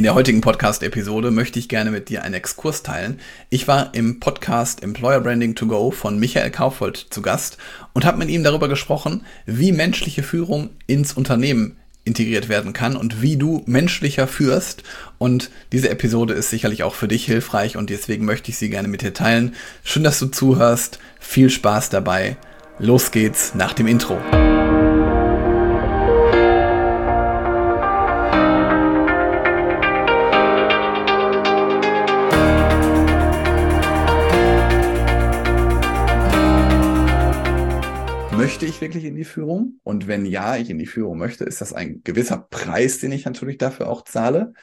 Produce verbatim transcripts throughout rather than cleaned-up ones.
In der heutigen Podcast-Episode möchte ich gerne mit dir einen Exkurs teilen. Ich war im Podcast Employer Branding to Go von Michael Kaufold zu Gast und habe mit ihm darüber gesprochen, wie menschliche Führung ins Unternehmen integriert werden kann und wie du menschlicher führst. Und diese Episode ist sicherlich auch für dich hilfreich und deswegen möchte ich sie gerne mit dir teilen. Schön, dass du zuhörst. Viel Spaß dabei. Los geht's nach dem Intro. Möchte ich wirklich in die Führung? Und wenn ja, ich in die Führung möchte, ist das ein gewisser Preis, den ich natürlich dafür auch zahle?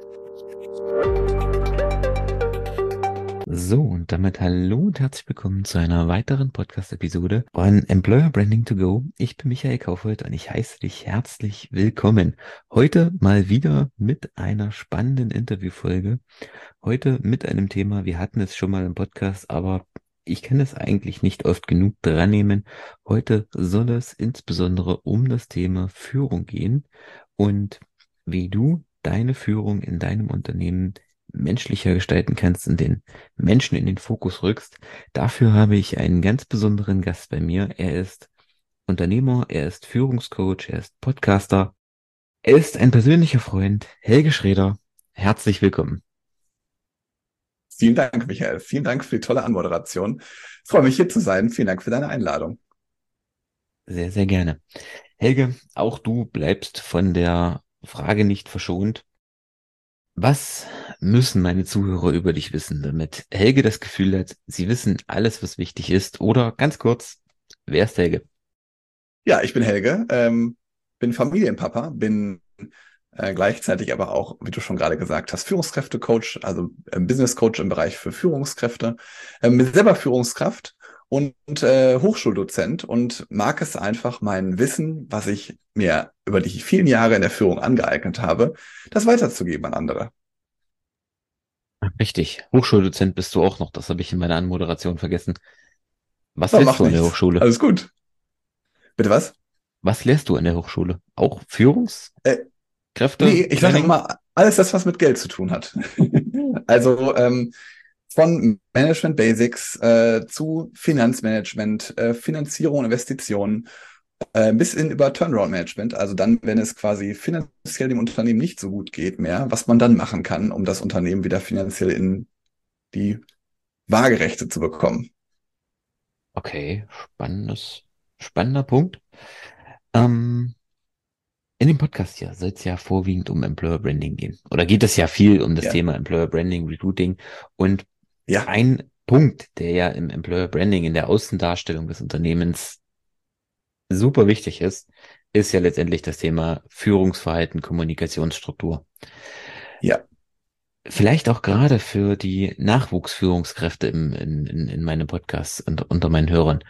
So, und damit hallo und herzlich willkommen zu einer weiteren Podcast-Episode von Employer Branding to Go. Ich bin Michael Kaufold und ich heiße dich herzlich willkommen. Heute mal wieder mit einer spannenden Interviewfolge. Heute mit einem Thema, wir hatten es schon mal im Podcast, aber ich kann es eigentlich nicht oft genug dran nehmen. Heute soll es insbesondere um das Thema Führung gehen und wie du deine Führung in deinem Unternehmen menschlicher gestalten kannst und den Menschen in den Fokus rückst. Dafür habe ich einen ganz besonderen Gast bei mir. Er ist Unternehmer, er ist Führungscoach, er ist Podcaster, er ist ein persönlicher Freund, Helge Schreder. Herzlich willkommen. Vielen Dank, Michael. Vielen Dank für die tolle Anmoderation. Ich freue mich, hier zu sein. Vielen Dank für deine Einladung. Sehr, sehr gerne. Helge, auch du bleibst von der Frage nicht verschont. Was müssen meine Zuhörer über dich wissen, damit Helge das Gefühl hat, sie wissen alles, was wichtig ist? Oder ganz kurz, wer ist Helge? Ja, ich bin Helge, ähm, bin Familienpapa, bin äh, gleichzeitig aber auch, wie du schon gerade gesagt hast, Führungskräftecoach, also äh, Business Coach im Bereich für Führungskräfte, ähm, bin selber Führungskraft und äh, Hochschuldozent und mag es einfach, mein Wissen, was ich mir über die vielen Jahre in der Führung angeeignet habe, das weiterzugeben an andere. Richtig, Hochschuldozent bist du auch noch, das habe ich in meiner Anmoderation vergessen. Was Aber lehrst macht du an der nichts. Hochschule? Alles gut. Bitte was? Was lehrst du an der Hochschule? Auch Führungskräfte? Äh, nee, ich sage Training? immer, alles das, was mit Geld zu tun hat. Also ähm, von Management Basics äh, zu Finanzmanagement, äh, Finanzierung, Investitionen, äh, bis in über Turnaround Management. Also dann, wenn es quasi finanziell dem Unternehmen nicht so gut geht mehr, was man dann machen kann, um das Unternehmen wieder finanziell in die Waagerechte zu bekommen. Okay, spannendes, spannender Punkt. Ähm, in dem Podcast hier soll es ja vorwiegend um Employer Branding gehen. Oder geht es ja viel um das Ja, Thema Employer Branding, Recruiting. Und ja, ein Punkt, der ja im Employer Branding, in der Außendarstellung des Unternehmens super wichtig ist, ist ja letztendlich das Thema Führungsverhalten, Kommunikationsstruktur. ja. Vielleicht auch gerade für die Nachwuchsführungskräfte im, in, in, in meinem Podcast und unter meinen Hörern.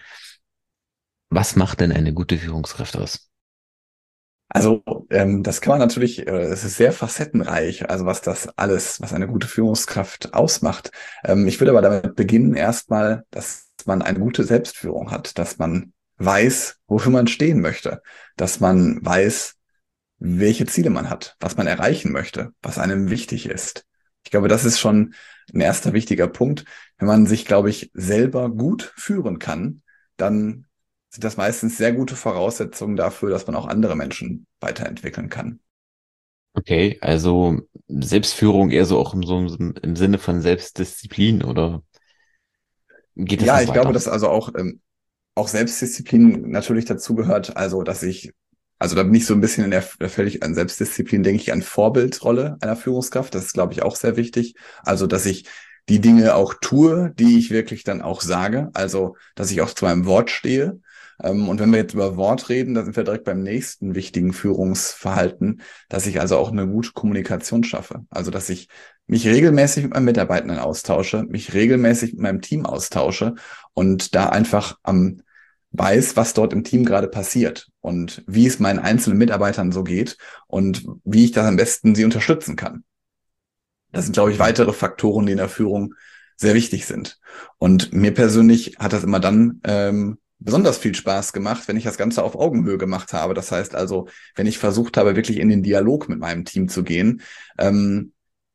Was macht denn eine gute Führungskraft aus? Also ähm, das kann man natürlich, äh, es ist sehr facettenreich, also was das alles, was eine gute Führungskraft ausmacht. Ähm, ich würde aber damit beginnen erstmal, dass man eine gute Selbstführung hat, dass man weiß, wofür man stehen möchte, dass man weiß, welche Ziele man hat, was man erreichen möchte, was einem wichtig ist. Ich glaube, das ist schon ein erster wichtiger Punkt. Wenn man sich, glaube ich, selber gut führen kann, dann sind das meistens sehr gute Voraussetzungen dafür, dass man auch andere Menschen weiterentwickeln kann. Okay, also Selbstführung eher so auch im, so im, im Sinne von Selbstdisziplin oder geht es Ja, noch ich glaube, weiter? dass also auch, ähm, auch Selbstdisziplin natürlich dazu gehört. Also, dass ich, also da bin ich so ein bisschen in der, da fällt ich an Selbstdisziplin, denke ich an Vorbildrolle einer Führungskraft. Das ist, glaube ich, auch sehr wichtig. Also, dass ich die Dinge auch tue, die ich wirklich dann auch sage. Also, dass ich auch zu meinem Wort stehe. Ähm, und wenn wir jetzt über Wort reden, da sind wir direkt beim nächsten wichtigen Führungsverhalten, dass ich also auch eine gute Kommunikation schaffe. Also, dass ich mich regelmäßig mit meinen Mitarbeitenden austausche, mich regelmäßig mit meinem Team austausche und da einfach am weiß, was dort im Team gerade passiert und wie es meinen einzelnen Mitarbeitern so geht und wie ich da am besten sie unterstützen kann. Das sind, glaube ich, Mhm. weitere Faktoren, die in der Führung sehr wichtig sind. Und mir persönlich hat das immer dann ähm, besonders viel Spaß gemacht, wenn ich das Ganze auf Augenhöhe gemacht habe. Das heißt also, wenn ich versucht habe, wirklich in den Dialog mit meinem Team zu gehen, ähm,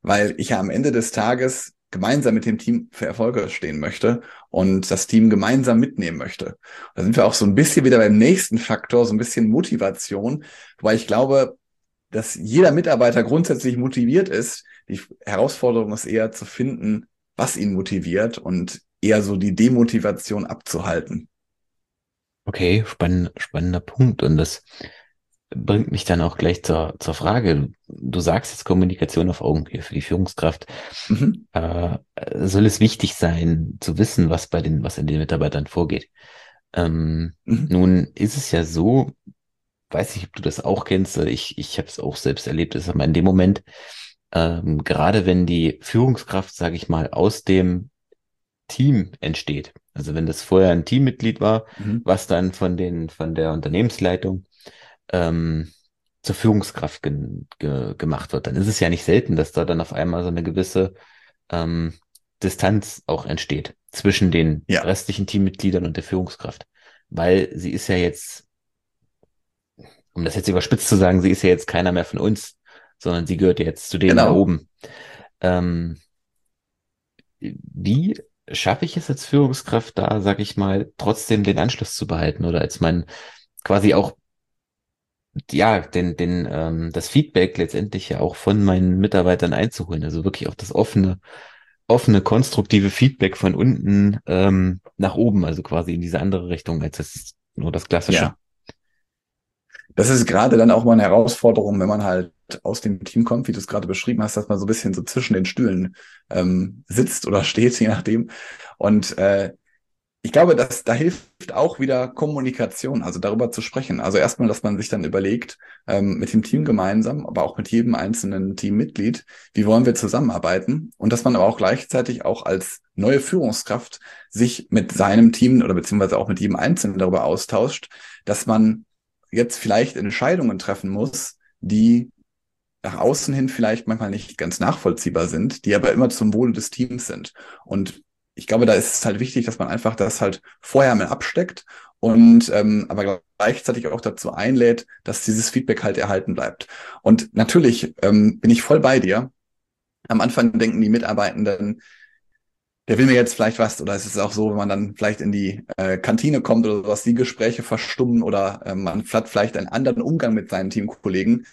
weil ich ja am Ende des Tages gemeinsam mit dem Team für Erfolge stehen möchte und das Team gemeinsam mitnehmen möchte. Da sind wir auch so ein bisschen wieder beim nächsten Faktor, so ein bisschen Motivation, wobei ich glaube, dass jeder Mitarbeiter grundsätzlich motiviert ist. Die Herausforderung ist eher zu finden, was ihn motiviert und eher so die Demotivation abzuhalten. Okay, spann, spannender Punkt. Und das bringt mich dann auch gleich zur, zur Frage. Du sagst jetzt Kommunikation auf Augenhöhe für die Führungskraft. Mhm. Äh, soll es wichtig sein, zu wissen, was bei den, was in den Mitarbeitern vorgeht? Ähm, Mhm. nun ist es ja so, weiß nicht, ob du das auch kennst, ich, ich habe es auch selbst erlebt, ist aber in dem Moment, ähm, gerade wenn die Führungskraft, sage ich mal, aus dem Team entsteht, also wenn das vorher ein Teammitglied war, Mhm. was dann von den, von der Unternehmensleitung ähm, zur Führungskraft ge ge gemacht wird, dann ist es ja nicht selten, dass da dann auf einmal so eine gewisse ähm, Distanz auch entsteht zwischen den Ja, restlichen Teammitgliedern und der Führungskraft. Weil sie ist ja jetzt, um das jetzt überspitzt zu sagen, sie ist ja jetzt keiner mehr von uns, sondern sie gehört jetzt zu denen da genau. oben. Ähm, wie schaffe ich es als Führungskraft da, sag ich mal, trotzdem den Anschluss zu behalten oder als mein quasi auch ja, den, den, ähm, das Feedback letztendlich ja auch von meinen Mitarbeitern einzuholen. Also wirklich auch das offene, offene, konstruktive Feedback von unten ähm, nach oben, also quasi in diese andere Richtung, als das nur das Klassische. Ja. Das ist gerade dann auch mal eine Herausforderung, wenn man halt aus dem Team kommt, wie du es gerade beschrieben hast, dass man so ein bisschen so zwischen den Stühlen ähm, sitzt oder steht, je nachdem. Und äh, ich glaube, dass da hilft auch wieder Kommunikation, also darüber zu sprechen. Also erstmal, dass man sich dann überlegt, ähm, mit dem Team gemeinsam, aber auch mit jedem einzelnen Teammitglied, wie wollen wir zusammenarbeiten? Und dass man aber auch gleichzeitig auch als neue Führungskraft sich mit seinem Team oder beziehungsweise auch mit jedem Einzelnen darüber austauscht, dass man jetzt vielleicht Entscheidungen treffen muss, die nach außen hin vielleicht manchmal nicht ganz nachvollziehbar sind, die aber immer zum Wohle des Teams sind. Und ich glaube, da ist es halt wichtig, dass man einfach das halt vorher mal absteckt und ähm, aber gleichzeitig auch dazu einlädt, dass dieses Feedback halt erhalten bleibt. Und natürlich ähm, bin ich voll bei dir. Am Anfang denken die Mitarbeitenden, der will mir jetzt vielleicht was, oder es ist auch so, wenn man dann vielleicht in die äh, Kantine kommt oder sowas, die Gespräche verstummen oder ähm, man hat vielleicht einen anderen Umgang mit seinen Teamkollegen.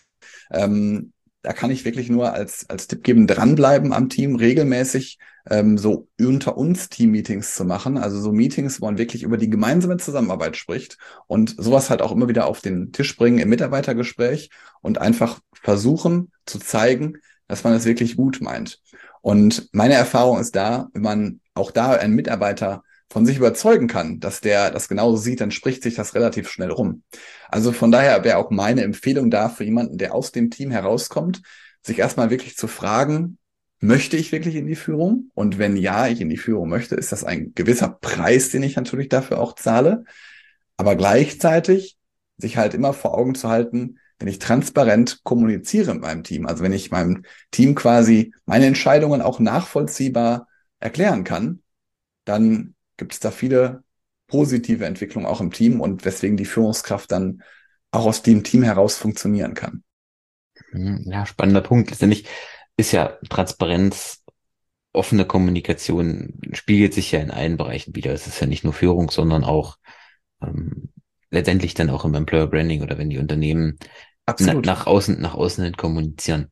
Ähm, da kann ich wirklich nur als, als Tipp geben, dranbleiben am Team, regelmäßig ähm, so unter uns Team-Meetings zu machen. Also so Meetings, wo man wirklich über die gemeinsame Zusammenarbeit spricht und sowas halt auch immer wieder auf den Tisch bringen im Mitarbeitergespräch und einfach versuchen zu zeigen, dass man es wirklich gut meint. Und meine Erfahrung ist da, wenn man auch da einen Mitarbeiter von sich überzeugen kann, dass der das genauso sieht, dann spricht sich das relativ schnell rum. Also von daher wäre auch meine Empfehlung da für jemanden, der aus dem Team herauskommt, sich erstmal wirklich zu fragen, möchte ich wirklich in die Führung? Und wenn ja, ich in die Führung möchte, ist das ein gewisser Preis, den ich natürlich dafür auch zahle. Aber gleichzeitig sich halt immer vor Augen zu halten, wenn ich transparent kommuniziere mit meinem Team, also wenn ich meinem Team quasi meine Entscheidungen auch nachvollziehbar erklären kann, dann gibt es da viele positive Entwicklungen auch im Team und weswegen die Führungskraft dann auch aus dem Team heraus funktionieren kann. Hm, ja, spannender Punkt. Letztendlich ist ja Transparenz, offene Kommunikation spiegelt sich ja in allen Bereichen wieder. Es ist ja nicht nur Führung, sondern auch ähm, letztendlich dann auch im Employer Branding oder wenn die Unternehmen na, Absolut. nach außen, nach außen hin kommunizieren.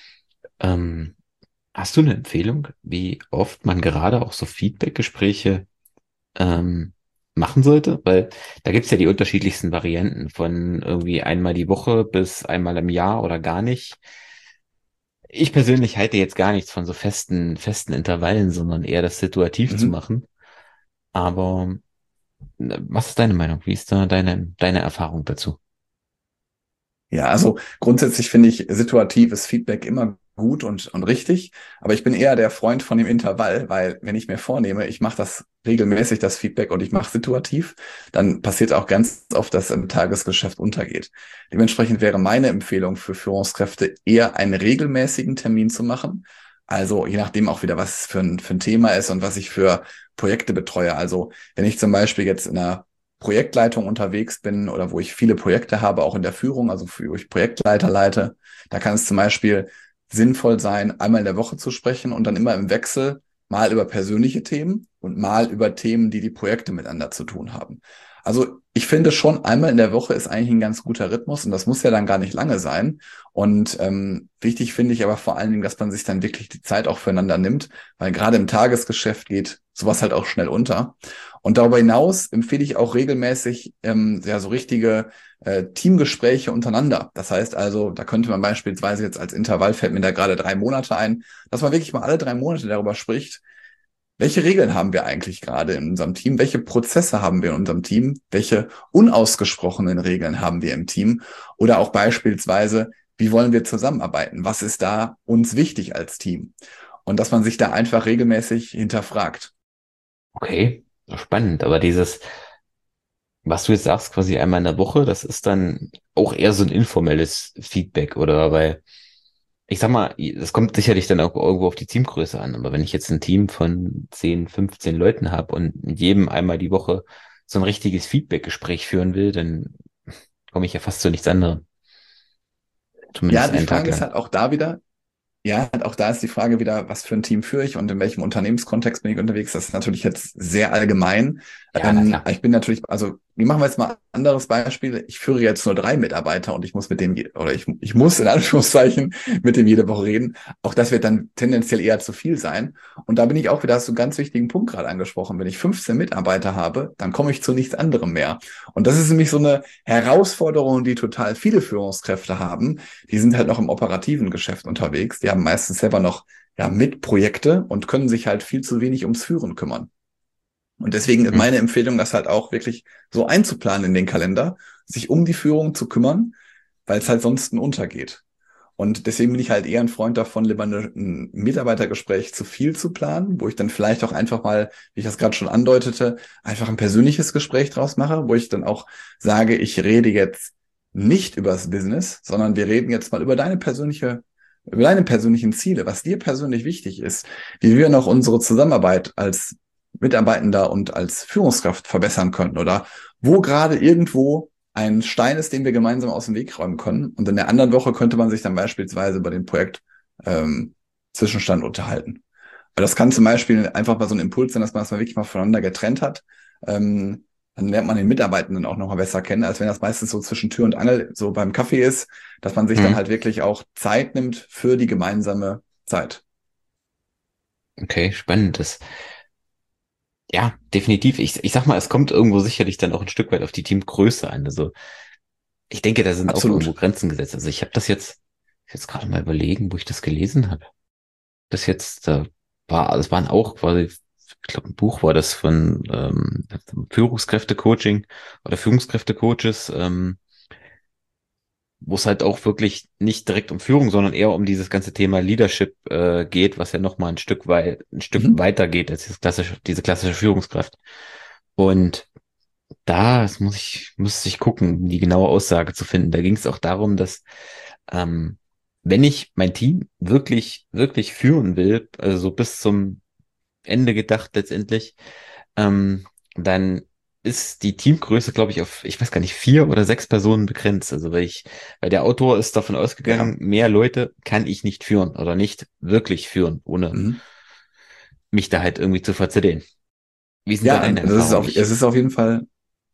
Ähm, hast du eine Empfehlung, wie oft man gerade auch so Feedback-Gespräche ähm, machen sollte? Weil da gibt's ja die unterschiedlichsten Varianten von irgendwie einmal die Woche bis einmal im Jahr oder gar nicht. Ich persönlich halte jetzt gar nichts von so festen, festen Intervallen, sondern eher das situativ zu Mhm. machen. Aber äh, was ist deine Meinung? Wie ist da deine, deine Erfahrung dazu? Ja, also grundsätzlich finde ich situatives Feedback immer gut und, und richtig, aber ich bin eher der Freund von dem Intervall, weil wenn ich mir vornehme, ich mache das regelmäßig, das Feedback und ich mache situativ, dann passiert auch ganz oft, dass im Tagesgeschäft untergeht. Dementsprechend wäre meine Empfehlung für Führungskräfte eher einen regelmäßigen Termin zu machen. Also je nachdem auch wieder, was für ein, für ein Thema ist und was ich für Projekte betreue. Also wenn ich zum Beispiel jetzt in einer Projektleitung unterwegs bin oder wo ich viele Projekte habe, auch in der Führung, also wo ich Projektleiter leite, da kann es zum Beispiel sinnvoll sein, einmal in der Woche zu sprechen und dann immer im Wechsel mal über persönliche Themen und mal über Themen, die die Projekte miteinander zu tun haben. Also ich finde schon, einmal in der Woche ist eigentlich ein ganz guter Rhythmus und das muss ja dann gar nicht lange sein. Und ähm, wichtig finde ich aber vor allen Dingen, dass man sich dann wirklich die Zeit auch füreinander nimmt, weil gerade im Tagesgeschäft geht sowas halt auch schnell unter. Und darüber hinaus empfehle ich auch regelmäßig ähm, ja so richtige äh, Teamgespräche untereinander. Das heißt also, da könnte man beispielsweise jetzt als Intervall, fällt mir da gerade drei Monate ein, dass man wirklich mal alle drei Monate darüber spricht, welche Regeln haben wir eigentlich gerade in unserem Team? Welche Prozesse haben wir in unserem Team? Welche unausgesprochenen Regeln haben wir im Team? Oder auch beispielsweise, wie wollen wir zusammenarbeiten? Was ist da uns wichtig als Team? Und dass man sich da einfach regelmäßig hinterfragt. Okay, spannend. Aber dieses, was du jetzt sagst, quasi einmal in der Woche, das ist dann auch eher so ein informelles Feedback, oder? Weil ich sag mal, es kommt sicherlich dann auch irgendwo auf die Teamgröße an, aber wenn ich jetzt ein Team von zehn, fünfzehn Leuten habe und mit jedem einmal die Woche so ein richtiges Feedback-Gespräch führen will, dann komme ich ja fast zu nichts anderem. Ja, Zumindest die einen Tag Frage ist lang. halt auch da wieder, ja, auch da ist die Frage wieder, was für ein Team führe ich und in welchem Unternehmenskontext bin ich unterwegs. Das ist natürlich jetzt sehr allgemein. Ja, na Ähm, klar. ich bin natürlich, also wir machen wir jetzt mal ein anderes Beispiel. Ich führe jetzt nur drei Mitarbeiter und ich muss mit dem, je- oder ich, ich muss in Anführungszeichen mit dem jede Woche reden. Auch das wird dann tendenziell eher zu viel sein. Und da bin ich auch wieder, hast du einen ganz wichtigen Punkt gerade angesprochen. Wenn ich fünfzehn Mitarbeiter habe, dann komme ich zu nichts anderem mehr. Und das ist nämlich so eine Herausforderung, die total viele Führungskräfte haben. Die sind halt noch im operativen Geschäft unterwegs. Die haben meistens selber noch ja, Mitprojekte und können sich halt viel zu wenig ums Führen kümmern. Und deswegen ist Hm. meine Empfehlung, das halt auch wirklich so einzuplanen in den Kalender, sich um die Führung zu kümmern, weil es halt sonst untergeht. Und deswegen bin ich halt eher ein Freund davon, lieber eine- ein Mitarbeitergespräch zu viel zu planen, wo ich dann vielleicht auch einfach mal, wie ich das gerade schon andeutete, einfach ein persönliches Gespräch draus mache, wo ich dann auch sage, ich rede jetzt nicht über das Business, sondern wir reden jetzt mal über deine persönliche, über deine persönlichen Ziele, was dir persönlich wichtig ist, wie wir noch unsere Zusammenarbeit als Mitarbeitender und als Führungskraft verbessern können oder wo gerade irgendwo ein Stein ist, den wir gemeinsam aus dem Weg räumen können. Und in der anderen Woche könnte man sich dann beispielsweise über den Projekt ähm, Zwischenstand unterhalten. Weil das kann zum Beispiel einfach mal so ein Impuls sein, dass man das mal wirklich mal voneinander getrennt hat. Ähm, dann lernt man den Mitarbeitenden auch nochmal besser kennen, als wenn das meistens so zwischen Tür und Angel so beim Kaffee ist, dass man sich dann Hm. halt wirklich auch Zeit nimmt für die gemeinsame Zeit. Okay, spannend. Das, ja, definitiv. Ich, ich sag mal, es kommt irgendwo sicherlich dann auch ein Stück weit auf die Teamgröße an. Also ich denke, da sind auch irgendwo Absolut. Grenzen gesetzt. Also ich habe das jetzt, jetzt gerade mal überlegen, wo ich das gelesen habe. Das jetzt, da war, das waren auch quasi, ich glaube, ein Buch war das von ähm, Führungskräfte-Coaching oder Führungskräfte-Coaches, ähm, wo es halt auch wirklich nicht direkt um Führung, sondern eher um dieses ganze Thema Leadership äh, geht, was ja nochmal ein Stück weit, ein Stück Mhm. weiter geht als dieses klassische, diese klassische Führungskraft. Und da das muss ich, muss ich gucken, die genaue Aussage zu finden. Da ging es auch darum, dass ähm, wenn ich mein Team wirklich, wirklich führen will, also so bis zum Ende gedacht letztendlich, ähm, dann ist die Teamgröße, glaube ich, auf, ich weiß gar nicht, vier oder sechs Personen begrenzt. Also weil ich, weil der Autor ist davon ausgegangen, Ja. mehr Leute kann ich nicht führen oder nicht wirklich führen, ohne Mhm. mich da halt irgendwie zu verzetteln. Wie sind da Ja, deine also es ist Erfahrungen? auf, Ich, es ist auf jeden Fall,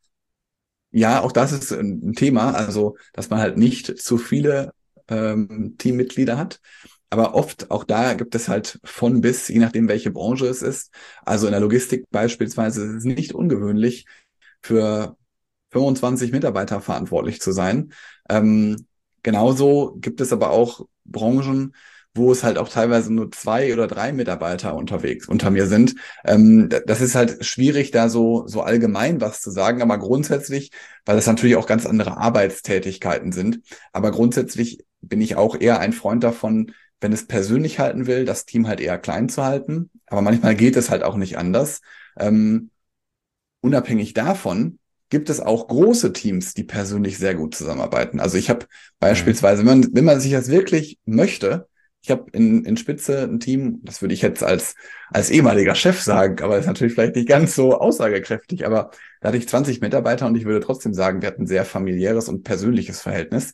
ja, auch das ist ein ein Thema, also dass man halt nicht zu viele ähm, Teammitglieder hat. Aber oft, auch da gibt es halt von bis, je nachdem, welche Branche es ist. Also in der Logistik beispielsweise ist es nicht ungewöhnlich, für fünfundzwanzig Mitarbeiter verantwortlich zu sein. Ähm, genauso gibt es aber auch Branchen, wo es halt auch teilweise nur zwei oder drei Mitarbeiter unterwegs unter mir sind. Ähm, d- das ist halt schwierig, da so, so allgemein was zu sagen, aber grundsätzlich, weil das natürlich auch ganz andere Arbeitstätigkeiten sind. Aber grundsätzlich bin ich auch eher ein Freund davon, wenn es persönlich halten will, das Team halt eher klein zu halten. Aber manchmal geht es halt auch nicht anders. Ähm, unabhängig davon gibt es auch große Teams, die persönlich sehr gut zusammenarbeiten. Also ich habe mhm. beispielsweise, wenn man, wenn man sich das wirklich möchte, ich habe in, in Spitze ein Team, das würde ich jetzt als, als ehemaliger Chef sagen, aber ist natürlich vielleicht nicht ganz so aussagekräftig, aber da hatte ich zwanzig Mitarbeiter und ich würde trotzdem sagen, wir hatten ein sehr familiäres und persönliches Verhältnis.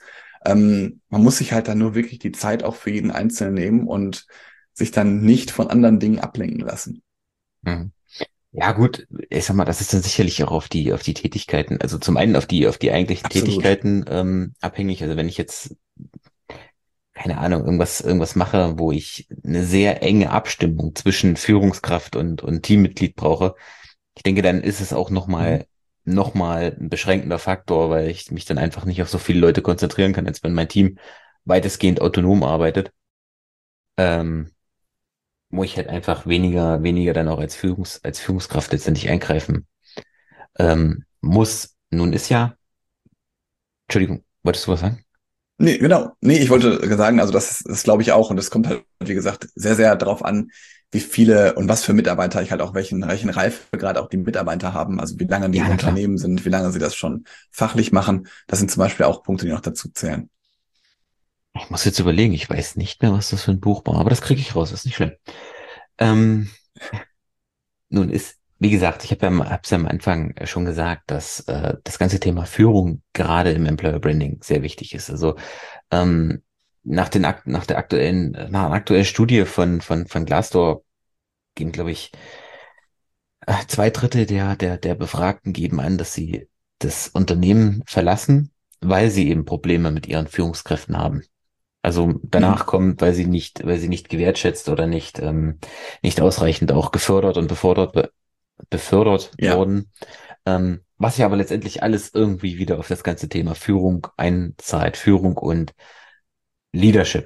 Ähm, man muss sich halt dann nur wirklich die Zeit auch für jeden Einzelnen nehmen und sich dann nicht von anderen Dingen ablenken lassen. Mhm. Ja, gut, ich sag mal, das ist dann sicherlich auch auf die, auf die Tätigkeiten, also zum einen auf die, auf die eigentlichen Absolut. Tätigkeiten ähm, abhängig. Also wenn ich jetzt, keine Ahnung, irgendwas, irgendwas mache, wo ich eine sehr enge Abstimmung zwischen Führungskraft und, und Teammitglied brauche, ich denke, dann ist es auch Mhm. nochmal, noch mal ein beschränkender Faktor, weil ich mich dann einfach nicht auf so viele Leute konzentrieren kann, als wenn mein Team weitestgehend autonom arbeitet. Ähm, wo ich halt einfach weniger, weniger dann auch als Führungs, als Führungskraft letztendlich eingreifen ähm, muss. Nun ist ja, Entschuldigung, wolltest du was sagen? Nee, genau. Nee, ich Ach, wollte sagen, also das ist, das glaube ich auch. Und es kommt halt, wie gesagt, sehr, sehr darauf an, wie viele und was für Mitarbeiter ich halt auch welchen, welchen Reifegrad auch die Mitarbeiter haben. Also wie lange die ja, im na klar. Unternehmen sind, wie lange sie das schon fachlich machen. Das sind zum Beispiel auch Punkte, die noch dazu zählen. Ich muss jetzt überlegen, ich weiß nicht mehr, was das für ein Buch war, aber das kriege ich raus, ist nicht schlimm. Ähm, nun ist, wie gesagt, ich habe ja, am- hab's ja am Anfang äh, schon gesagt, dass äh, das ganze Thema Führung gerade im Employer Branding sehr wichtig ist. Also ähm, nach den Akt, nach der aktuellen, nach einer aktuellen Studie von von von Glassdoor gehen, glaube ich, äh, zwei Drittel der der der Befragten geben an, dass sie das Unternehmen verlassen, weil sie eben Probleme mit ihren Führungskräften haben. Also danach Mhm. kommt, weil sie nicht, weil sie nicht gewertschätzt oder nicht, ähm, nicht ausreichend auch gefördert und befördert, be befördert Ja. wurden. Ähm, was ja aber letztendlich alles irgendwie wieder auf das ganze Thema Führung einzahlt, Führung und Leadership.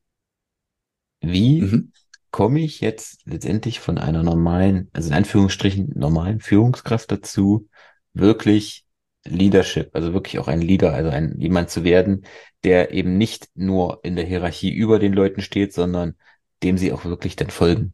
Wie Mhm. komme ich jetzt letztendlich von einer normalen, also in Anführungsstrichen normalen Führungskraft dazu, wirklich Leadership, also wirklich auch ein Leader, also ein jemand zu werden, der eben nicht nur in der Hierarchie über den Leuten steht, sondern dem sie auch wirklich dann folgen.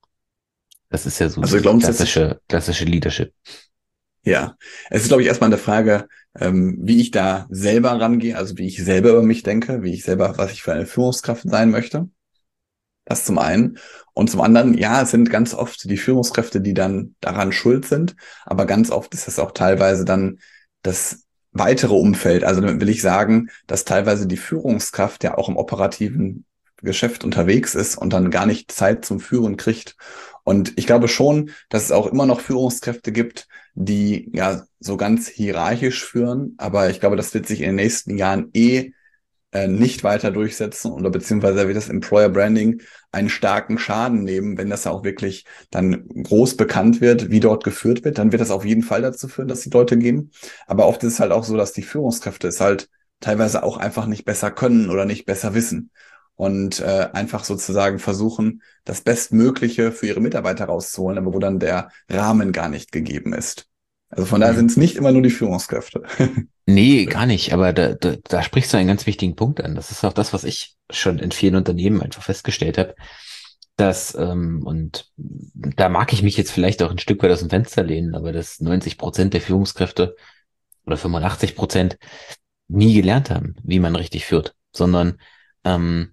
Das ist ja so Also dieses grundsätzlich, klassische, klassische Leadership. ja. Es ist, glaube ich, erstmal eine Frage, ähm, wie ich da selber rangehe, also wie ich selber über mich denke, wie ich selber, was ich für eine Führungskraft sein möchte. Das zum einen. Und zum anderen, ja, es sind ganz oft die Führungskräfte, die dann daran schuld sind. Aber ganz oft ist es auch teilweise dann das weitere Umfeld. Also damit will ich sagen, dass teilweise die Führungskraft ja auch im operativen Geschäft unterwegs ist und dann gar nicht Zeit zum Führen kriegt. Und ich glaube schon, dass es auch immer noch Führungskräfte gibt, die ja so ganz hierarchisch führen. Aber ich glaube, das wird sich in den nächsten Jahren eh äh, nicht weiter durchsetzen oder beziehungsweise wird das Employer Branding einen starken Schaden nehmen, wenn das auch wirklich dann groß bekannt wird, wie dort geführt wird, dann wird das auf jeden Fall dazu führen, dass die Leute gehen. Aber oft ist es halt auch so, dass die Führungskräfte es halt teilweise auch einfach nicht besser können oder nicht besser wissen und äh, einfach sozusagen versuchen, das Bestmögliche für ihre Mitarbeiter rauszuholen, aber wo dann der Rahmen gar nicht gegeben ist. Also von daher sind Mhm. es nicht immer nur die Führungskräfte. Nee, gar nicht, aber da, da, da sprichst du einen ganz wichtigen Punkt an. Das ist auch das, was ich schon in vielen Unternehmen einfach festgestellt habe, dass, ähm, und da mag ich mich jetzt vielleicht auch ein Stück weit aus dem Fenster lehnen, aber dass neunzig Prozent der Führungskräfte oder fünfundachtzig Prozent nie gelernt haben, wie man richtig führt, sondern ähm,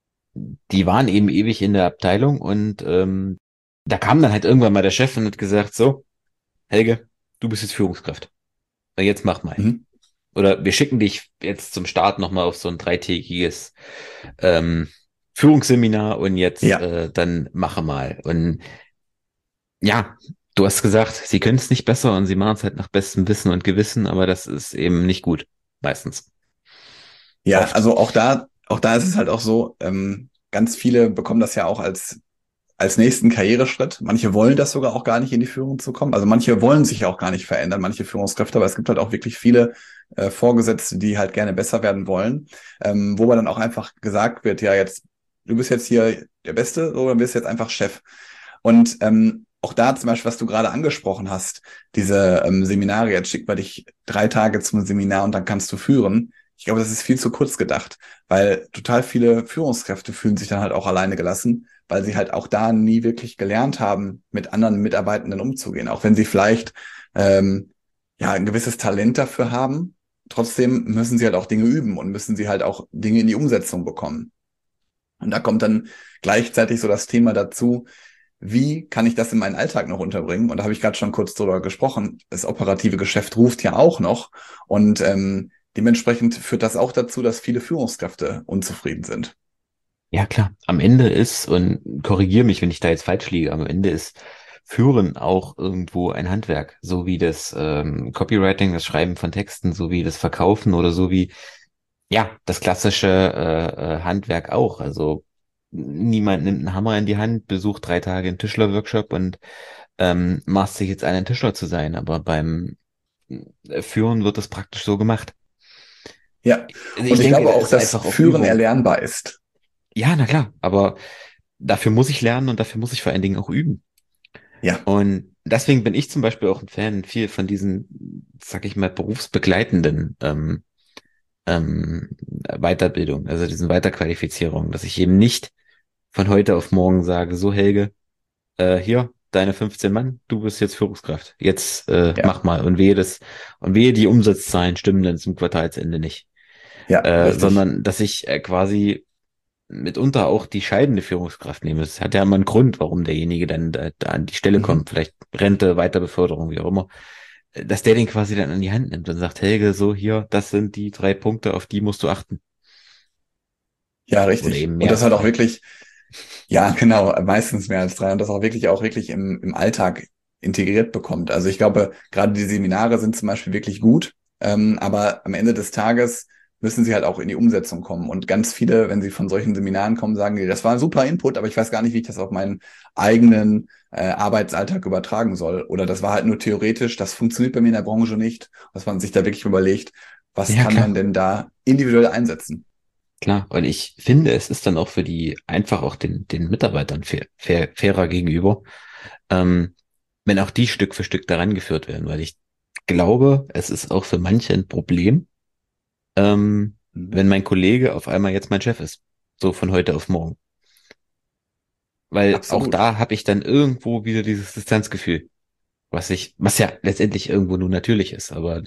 die waren eben ewig in der Abteilung und ähm, da kam dann halt irgendwann mal der Chef und hat gesagt, so, Helge, du bist jetzt Führungskraft. Jetzt mach mal. Mhm. Oder wir schicken dich jetzt zum Start nochmal auf so ein dreitägiges ähm, Führungsseminar und jetzt Ja. äh, dann mache mal. Und ja, du hast gesagt, sie können es nicht besser und sie machen es halt nach bestem Wissen und Gewissen, aber das ist eben nicht gut. Meistens. Ja, Oft. also auch da, auch da ist es halt auch so, ähm, ganz viele bekommen das ja auch als, als nächsten Karriereschritt. Manche wollen das sogar auch gar nicht in die Führung zu kommen. Also manche wollen sich auch gar nicht verändern, manche Führungskräfte, aber es gibt halt auch wirklich viele äh, Vorgesetzte, die halt gerne besser werden wollen, ähm, wo man dann auch einfach gesagt wird, ja, jetzt, du bist jetzt hier der Beste, oder bist jetzt einfach Chef. Und ähm, auch da zum Beispiel, was du gerade angesprochen hast, diese ähm, Seminare, jetzt schickt man dich drei Tage zum Seminar und dann kannst du führen. Ich glaube, das ist viel zu kurz gedacht, weil total viele Führungskräfte fühlen sich dann halt auch alleine gelassen, weil sie halt auch da nie wirklich gelernt haben, mit anderen Mitarbeitenden umzugehen. Auch wenn sie vielleicht ähm, ja ein gewisses Talent dafür haben, trotzdem müssen sie halt auch Dinge üben und müssen sie halt auch Dinge in die Umsetzung bekommen. Und da kommt dann gleichzeitig so das Thema dazu, wie kann ich das in meinen Alltag noch unterbringen? Und da habe ich gerade schon kurz drüber gesprochen. Das operative Geschäft ruft ja auch noch. Und ähm, dementsprechend führt das auch dazu, dass viele Führungskräfte unzufrieden sind. Ja, klar. Am Ende ist, und korrigiere mich, wenn ich da jetzt falsch liege, am Ende ist Führen auch irgendwo ein Handwerk, so wie das ähm, Copywriting, das Schreiben von Texten, so wie das Verkaufen oder so wie, ja, das klassische äh, äh, Handwerk auch. Also niemand nimmt einen Hammer in die Hand, besucht drei Tage einen Tischlerworkshop und ähm, maßt sich jetzt an, ein Tischler zu sein. Aber beim äh, Führen wird das praktisch so gemacht. Ja, Also und ich ich denke, glaube da auch, ist dass einfach auch Führen Übung. erlernbar ist. Ja, na klar, aber dafür muss ich lernen und dafür muss ich vor allen Dingen auch üben. Ja. Und deswegen bin ich zum Beispiel auch ein Fan viel von diesen, sag ich mal, berufsbegleitenden ähm, ähm, Weiterbildung, also diesen Weiterqualifizierungen, dass ich eben nicht von heute auf morgen sage, so Helge, äh, hier, deine fünfzehn Mann, du bist jetzt Führungskraft. Jetzt äh, Ja, mach mal. Und wehe das, und wehe die Umsatzzahlen stimmen dann zum Quartalsende nicht. ja, Äh, richtig. sondern dass ich äh, quasi mitunter auch die scheidende Führungskraft nehme. Es hat ja immer einen Grund, warum derjenige dann da, da an die Stelle Mhm. kommt. Vielleicht Rente, Weiterbeförderung, wie auch immer. Äh, Dass der den quasi dann an die Hand nimmt und sagt, Helge, so hier, das sind die drei Punkte, auf die musst du achten. Ja, Oder richtig. eben Und mehr das als halt auch drei. wirklich, ja, genau, meistens mehr als drei und das auch wirklich auch wirklich im, im Alltag integriert bekommt. Also ich glaube, gerade die Seminare sind zum Beispiel wirklich gut, ähm, aber am Ende des Tages müssen sie halt auch in die Umsetzung kommen. Und ganz viele, wenn sie von solchen Seminaren kommen, sagen, die, das war ein super Input, aber ich weiß gar nicht, wie ich das auf meinen eigenen äh, Arbeitsalltag übertragen soll. Oder das war halt nur theoretisch, das funktioniert bei mir in der Branche nicht, dass man sich da wirklich überlegt, was Ja, kann man klar. denn da individuell einsetzen? Klar. Und ich finde, es ist dann auch für die einfach auch den, den Mitarbeitern fair, fair, fairer gegenüber, ähm, wenn auch die Stück für Stück daran geführt werden, weil ich glaube, es ist auch für manche ein Problem, ähm, Mhm. wenn mein Kollege auf einmal jetzt mein Chef ist. So von heute auf morgen. Weil auch Absolut. da habe ich dann irgendwo wieder dieses Distanzgefühl, was ich, was ja letztendlich irgendwo nur natürlich ist, aber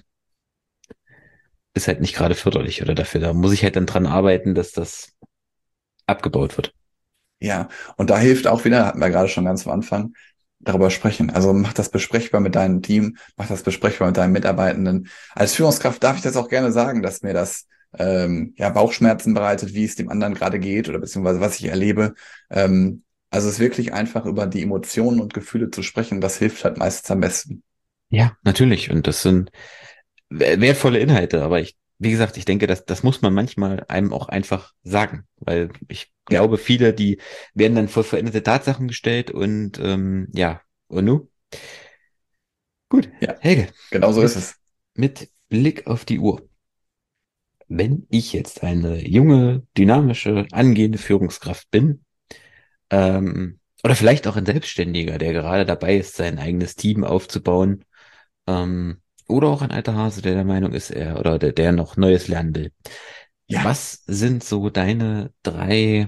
ist halt nicht gerade förderlich oder dafür. Da muss ich halt dann dran arbeiten, dass das abgebaut wird. Ja, und da hilft auch wieder, hatten wir gerade schon ganz am Anfang, darüber sprechen. Also mach das besprechbar mit deinem Team, mach das besprechbar mit deinen Mitarbeitenden. Als Führungskraft darf ich das auch gerne sagen, dass mir das ähm, ja Bauchschmerzen bereitet, wie es dem anderen gerade geht oder beziehungsweise was ich erlebe. Ähm, also es ist wirklich einfach über die Emotionen und Gefühle zu sprechen, das hilft halt meistens am besten. Ja, natürlich. Und das sind wer- wertvolle Inhalte, aber ich, wie gesagt, ich denke, das, das muss man manchmal einem auch einfach sagen, weil ich Ja, glaube, viele, die werden dann vor veränderte Tatsachen gestellt und ähm, ja, und nu? Gut, ja, Helge, genau so ist mit, es. mit Blick auf die Uhr. Wenn ich jetzt eine junge, dynamische, angehende Führungskraft bin, ähm, oder vielleicht auch ein Selbstständiger, der gerade dabei ist, sein eigenes Team aufzubauen, ähm, oder auch ein alter Hase, der der Meinung ist, er oder der, der noch Neues lernen will. Ja. Was sind so deine drei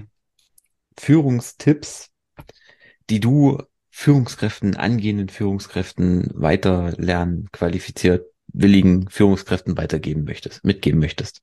Führungstipps, die du Führungskräften, angehenden Führungskräften, weiter lernen, qualifiziert, willigen Führungskräften weitergeben möchtest, mitgeben möchtest?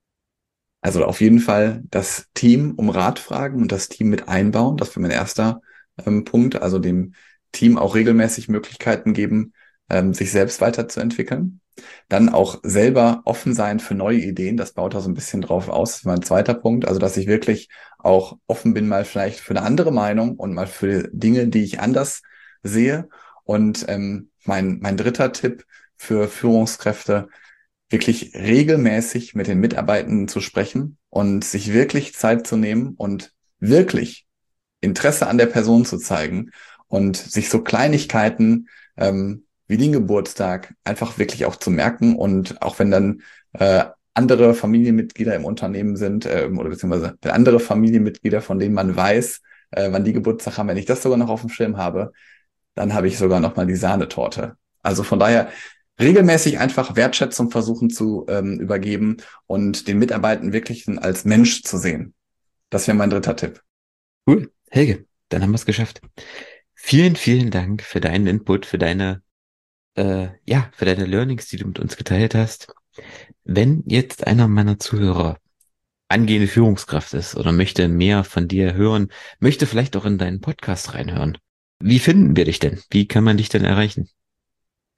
Also auf jeden Fall das Team um Rat fragen und das Team mit einbauen. Das wäre mein erster ähm, Punkt. Also dem Team auch regelmäßig Möglichkeiten geben, ähm, sich selbst weiterzuentwickeln. Dann auch selber offen sein für neue Ideen. Das baut da so ein bisschen drauf aus. Das ist mein zweiter Punkt. Also dass ich wirklich auch offen bin, mal vielleicht für eine andere Meinung und mal für Dinge, die ich anders sehe. Und ähm, mein, mein dritter Tipp für Führungskräfte, wirklich regelmäßig mit den Mitarbeitenden zu sprechen und sich wirklich Zeit zu nehmen und wirklich Interesse an der Person zu zeigen und sich so Kleinigkeiten ähm, wie den Geburtstag einfach wirklich auch zu merken und auch wenn dann äh, andere Familienmitglieder im Unternehmen sind äh, oder beziehungsweise wenn andere Familienmitglieder, von denen man weiß, äh, wann die Geburtstag haben, wenn ich das sogar noch auf dem Schirm habe, dann habe ich sogar noch mal die Sahnetorte. Also von daher regelmäßig einfach Wertschätzung versuchen zu ähm, übergeben und den Mitarbeitenden wirklich als Mensch zu sehen. Das wäre mein dritter Tipp. Cool. Helge, dann haben wir es geschafft. Vielen, vielen Dank für deinen Input, für deine, äh, ja, für deine Learnings, die du mit uns geteilt hast. Wenn jetzt einer meiner Zuhörer angehende Führungskraft ist oder möchte mehr von dir hören, möchte vielleicht auch in deinen Podcast reinhören. Wie finden wir dich denn? Wie kann man dich denn erreichen?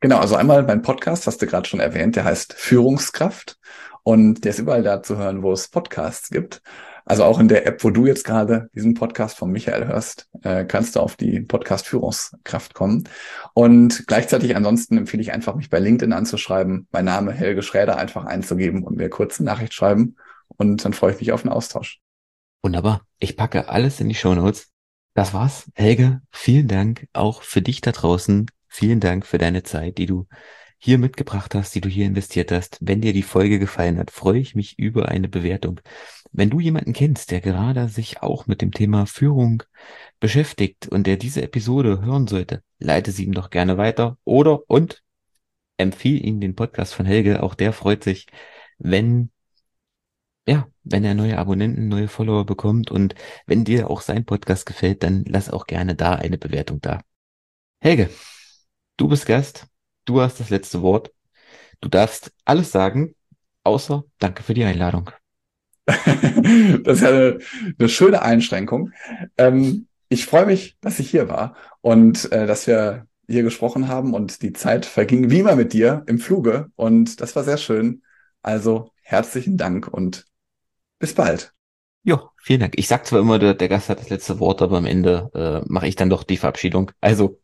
Genau, also einmal mein Podcast, hast du gerade schon erwähnt, der heißt Führungskraft und der ist überall da zu hören, wo es Podcasts gibt. Also auch in der App, wo du jetzt gerade diesen Podcast von Michael hörst, äh, kannst du auf die Podcast Führungskraft kommen. Und gleichzeitig ansonsten empfehle ich einfach, mich bei LinkedIn anzuschreiben, mein Name Helge Schräder einfach einzugeben und mir kurz eine Nachricht schreiben. Und dann freue ich mich auf einen Austausch. Wunderbar. Ich packe alles in die Shownotes. Das war's. Helge, vielen Dank auch für dich da draußen. Vielen Dank für deine Zeit, die du hier mitgebracht hast, die du hier investiert hast. Wenn dir die Folge gefallen hat, freue ich mich über eine Bewertung. Wenn du jemanden kennst, der gerade sich auch mit dem Thema Führung beschäftigt und der diese Episode hören sollte, leite sie ihm doch gerne weiter oder und empfehle ihm den Podcast von Helge. Auch der freut sich, wenn ja, wenn er neue Abonnenten, neue Follower bekommt und wenn dir auch sein Podcast gefällt, dann lass auch gerne da eine Bewertung da. Helge, du bist Gast, du hast das letzte Wort. Du darfst alles sagen, außer danke für die Einladung. Das ist ja eine, eine schöne Einschränkung. Ähm, ich freue mich, dass ich hier war und äh, dass wir hier gesprochen haben und die Zeit verging wie immer mit dir im Fluge und das war sehr schön. Also herzlichen Dank und bis bald. Jo, vielen Dank. Ich sag zwar immer, der, der Gast hat das letzte Wort, aber am Ende äh, mache ich dann doch die Verabschiedung. Also,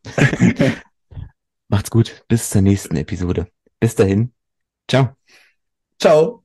macht's gut. Bis zur nächsten Episode. Bis dahin. Ciao. Ciao.